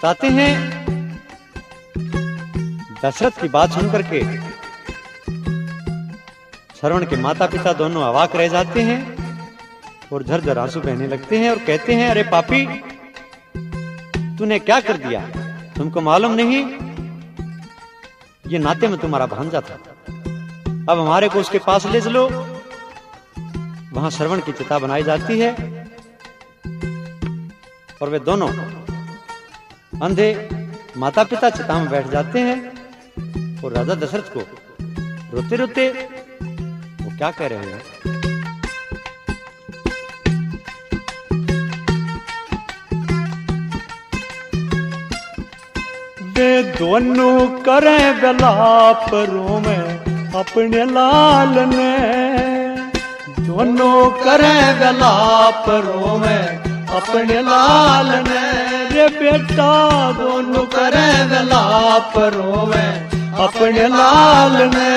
बताते हैं दशरथ की बात सुनकर के श्रवण के माता पिता दोनों अवाक रह जाते हैं और झरझर आंसू बहने लगते हैं और कहते हैं, अरे पापी, तूने क्या कर दिया? तुमको मालूम नहीं ये नाते में तुम्हारा भांजा था, अब हमारे को उसके पास ले चलो। वहां श्रवण की चिता बनाई जाती है और वे दोनों अंधे माता पिता चिता में बैठ जाते हैं और राजा दशरथ को रोते रोते वो क्या कह रहे हैं, वे दोनों करें विलाप रोवे अपने लाल ने, दोनों करें विलाप रोवे अपने लाल ने, रे बेटा दोनों करें विलाप रोवे अपने लाल ने।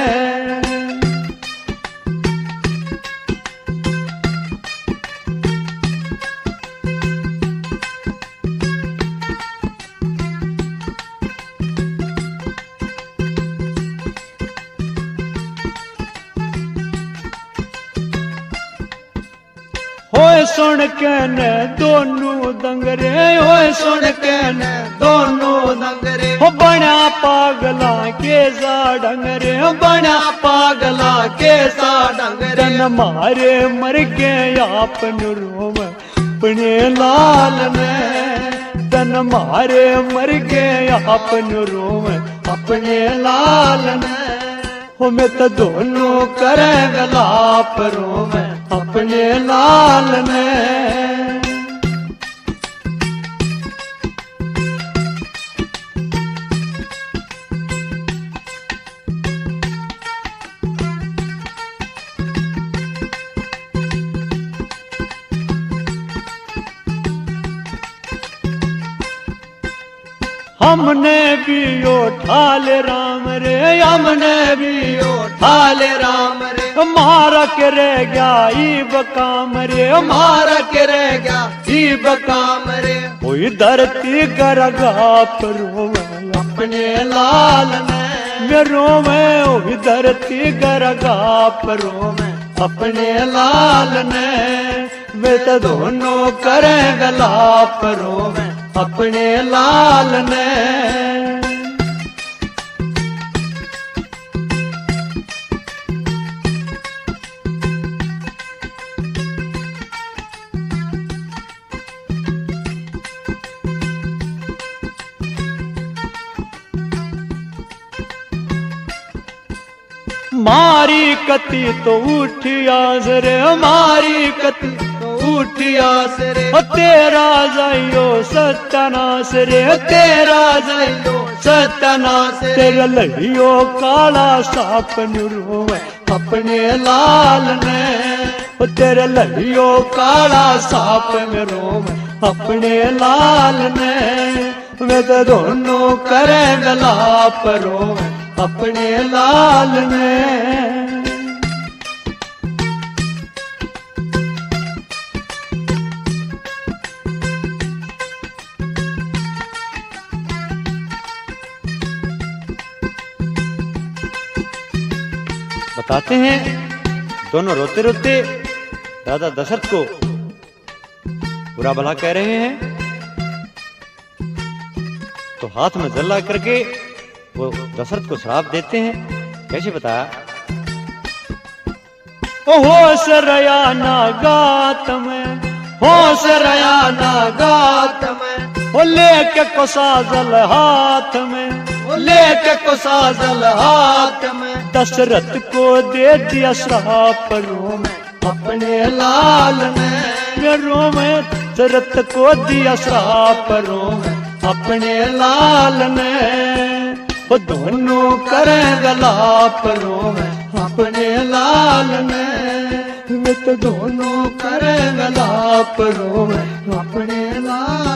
होए सुन के ने दोनों दंगरे, होए सुन के ने दोनों दंगरे, हो बना पागला के सा डंगरे, हो बना पागला के सा डंगरे, तन मारे मर के आपन रोम अपने लाल ने, तन मारे मर के आपन रोम अपने लाल ने। हो मैं तो दोनों करें विलाप रोवे अपने लाल ने। हमने भी उठा ले राम रे, हमने भी उठा ले राम रे, मारा के रह गया ई बकाम रे, मारा के रह गया ई बकाम रे। कोई धरती करगा पर रोवे अपने लाल ने, मैं रोवे वही धरती करगा पर रोवे अपने लाल ने। वे तो दोनों करें विलाप रोवे अपने लाल ने। मारी कति तो उठिया रे, मारी कति तो उठिया रे, तेरा जाइयो सत्यानाश रे, तेरा जाइयो सत्यानाश, तेरा लड़ियो काला साप रोवे अपने लाल ने, तेरा लड़ियो काला साप में रोवे अपने लाल ने। वे तो दोनों करें विलाप रोवे अपने लाल ने। बताते हैं दोनों रोते रोते राजा दशरथ को बुरा भला कह रहे हैं, तो हाथ में जल ला करके वो दशरथ को श्राप देते हैं। कैसे बताया, होश रया ना गात में, होश रया ना गात में, वो लेके को साजल हाथ में, वो लेके को साजल हाथ में, दशरथ को दे दिया श्राप रोवे अपने लाल ने, रोवे दशरथ को दिया श्राप रोवे अपने लाल ने। वो दोनों करें विलाप रोवे अपने लाल ने, वे तो दोनों करें विलाप रोवे अपने लाल।